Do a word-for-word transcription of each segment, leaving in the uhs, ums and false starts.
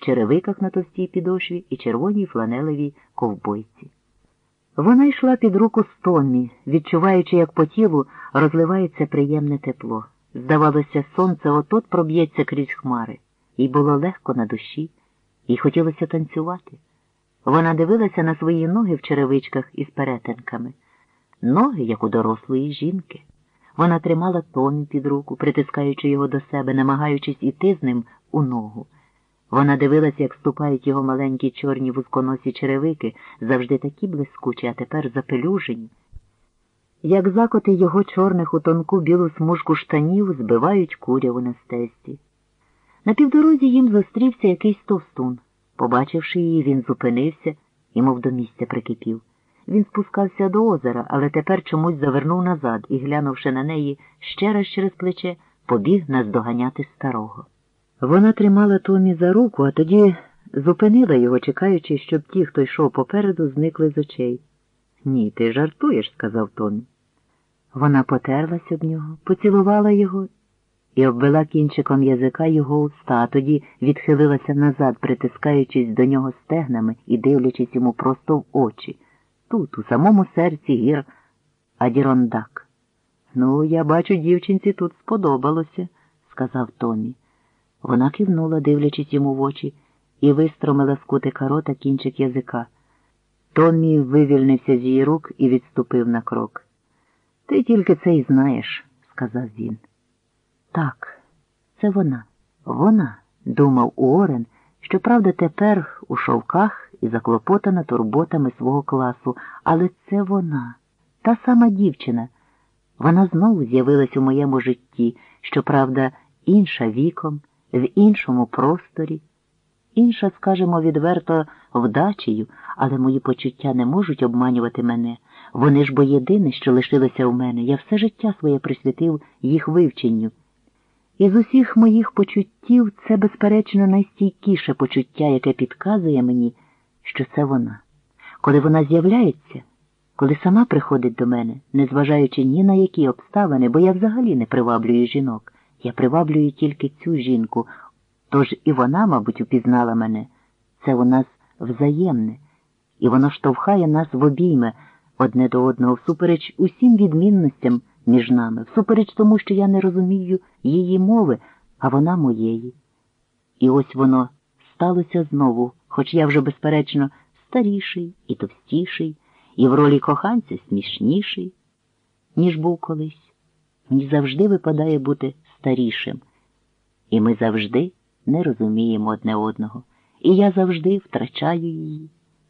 черевиках на товстій підошві і червоній фланелевій ковбойці. Вона йшла під руку з Томмі, відчуваючи, як по тілу розливається приємне тепло. Здавалося, сонце от-от проб'ється крізь хмари. Їй було легко на душі, їй хотілося танцювати. Вона дивилася на свої ноги в черевичках із перетинками. Ноги, як у дорослої жінки. Вона тримала Томмі під руку, притискаючи його до себе, намагаючись іти з ним у ногу. Вона дивилася, як ступають його маленькі чорні вузконосі черевики, завжди такі блискучі, а тепер запелюжені. Як закоти його чорних у тонку білу смужку штанів збивають куряву на стежці. На півдорозі їм зустрівся якийсь товстун. Побачивши її, він зупинився і мов до місця прикипів. Він спускався до озера, але тепер чомусь завернув назад і, глянувши на неї ще раз через плече, побіг наздоганяти старого. Вона тримала Томмі за руку, а тоді зупинила його, чекаючи, щоб ті, хто йшов попереду, зникли з очей. «Ні, ти жартуєш», – сказав Томмі. Вона потерлась об нього, поцілувала його і обвела кінчиком язика його уста, а тоді відхилилася назад, притискаючись до нього стегнами і дивлячись йому просто в очі. Тут, у самому серці гір Адірондак. «Ну, я бачу, дівчинці тут сподобалося», – сказав Томмі. Вона кивнула, дивлячись йому в очі, і вистромила з кутика рота кінчик язика. Томмі вивільнився з її рук і відступив на крок. «Ти тільки це й знаєш», – сказав він. «Так, це вона, вона», – думав Уоррен, щоправда тепер у шовках і заклопотана турботами свого класу, але це вона, та сама дівчина. Вона знову з'явилась у моєму житті, щоправда, інша віком, в іншому просторі, інша, скажімо відверто, вдачею, але мої почуття не можуть обманювати мене. Вони ж бо єдине, що лишилося у мене. Я все життя своє присвятив їх вивченню. І з усіх моїх почуттів це, безперечно, найстійкіше почуття, яке підказує мені, що це вона. Коли вона з'являється, коли сама приходить до мене, незважаючи ні на які обставини, бо я взагалі не приваблюю жінок, я приваблюю тільки цю жінку, тож і вона, мабуть, упізнала мене. Це у нас взаємне, і воно штовхає нас в обійми одне до одного, всупереч усім відмінностям між нами, всупереч тому, що я не розумію її мови, а вона моєї. І ось воно сталося знову, хоч я вже, безперечно, старіший і товстіший, і в ролі коханця смішніший, ніж був колись. Мені завжди випадає бути старішим, і ми завжди не розуміємо одне одного, і я завжди втрачаю її.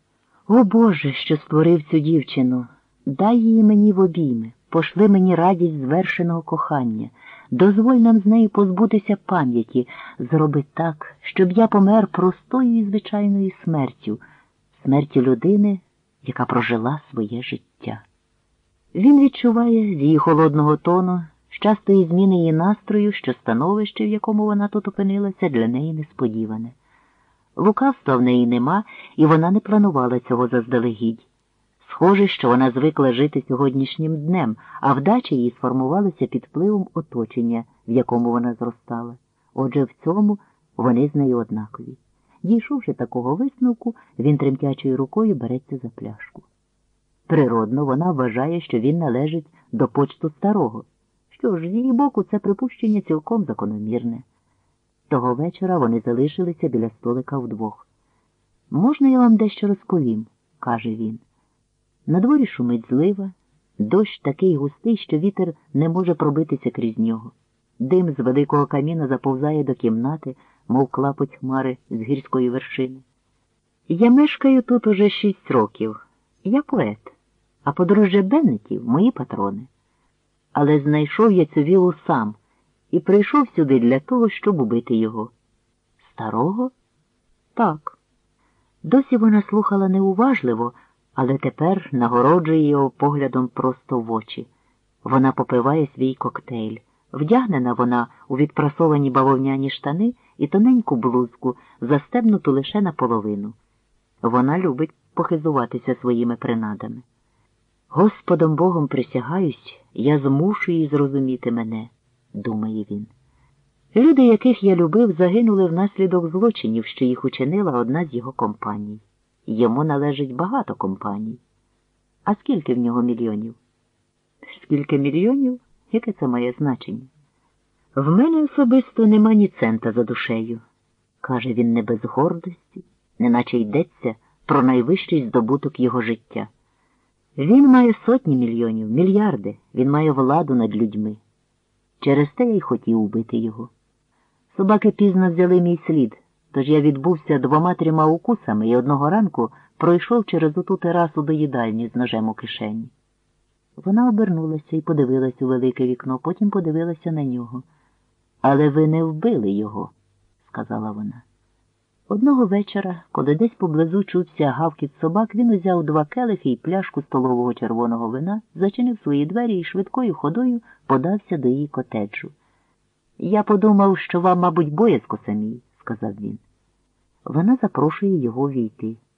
О Боже, що створив цю дівчину, дай її мені в обійми, пошли мені радість звершеного кохання, дозволь нам з нею позбутися пам'яті, зроби так, щоб я помер простою і звичайною смертю, смертю людини, яка прожила своє життя. Він відчуває з її холодного тону, з частої зміни її настрою, що становище, в якому вона тут опинилася, для неї несподіване. Лукавства в неї нема, і вона не планувала цього заздалегідь. Схоже, що вона звикла жити сьогоднішнім днем, а вдача її сформувалася під впливом оточення, в якому вона зростала. Отже, в цьому вони з нею однакові. Дійшовши такого висновку, він тремтячою рукою береться за пляшку. Природно, вона вважає, що він належить до почту старого. Що ж, з її боку, це припущення цілком закономірне. Того вечора вони залишилися біля столика вдвох. «Можна я вам дещо розповім?» – каже він. На дворі шумить злива, дощ такий густий, що вітер не може пробитися крізь нього. Дим з великого каміна заповзає до кімнати, мов клапоть хмари з гірської вершини. Я мешкаю тут уже шість років. Я поет, а подружжя Беннетів – мої патрони. Але знайшов я цю віллу сам і прийшов сюди для того, щоб убити його. Старого? Так. Досі вона слухала неуважливо, але тепер нагороджує його поглядом просто в очі. Вона попиває свій коктейль. Вдягнена вона у відпрасовані бавовняні штани і тоненьку блузку, застебнуту лише наполовину. Вона любить похизуватися своїми принадами. «Господом Богом присягаюсь, я змушу її зрозуміти мене», – думає він. Люди, яких я любив, загинули внаслідок злочинів, що їх учинила одна з його компаній. Йому належить багато компаній. А скільки в нього мільйонів? Скільки мільйонів? Яке це має значення? В мене особисто нема ні цента за душею, каже він не без гордості, неначе йдеться про найвищий здобуток його життя. Він має сотні мільйонів, мільярди, він має владу над людьми. Через те я й хотів убити його. Собаки пізно взяли мій слід, тож я відбувся двома-трьома укусами і одного ранку пройшов через оту терасу до їдальні з ножем у кишені. Вона обернулася і подивилась у велике вікно, потім подивилася на нього. «Але ви не вбили його», – сказала вона. Одного вечора, коли десь поблизу чувся гавкіт собак, він узяв два келихи і пляшку столового червоного вина, зачинив свої двері і швидкою ходою подався до її котеджу. «Я подумав, що вам, мабуть, боязко самій», – сказав він. Вона запрошує його війти.